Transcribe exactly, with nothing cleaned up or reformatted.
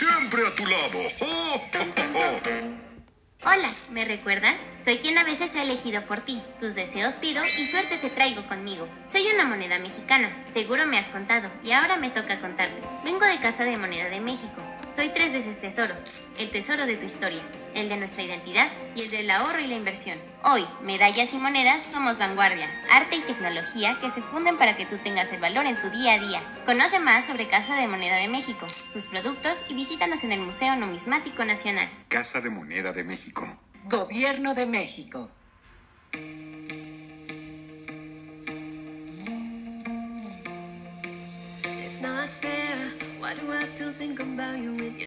siempre a tu lado. ¡Oh, oh, oh, oh! Hola, ¿me recuerdas? Soy quien a veces ha elegido por ti. Tus deseos pido y suerte te traigo conmigo. Soy una moneda mexicana, seguro me has contado, y ahora me toca contarte. Vengo de Casa de Moneda de México. Soy tres veces tesoro. El tesoro de tu historia, el de nuestra identidad y el del ahorro y la inversión. Hoy, medallas y monedas somos vanguardia, arte y tecnología que se funden para que tú tengas el valor en tu día a día. Conoce más sobre Casa de Moneda de México, sus productos y visítanos en el Museo Numismático Nacional. Casa de Moneda de México. Gobierno de México. It's not fair. Why do I still think about you when you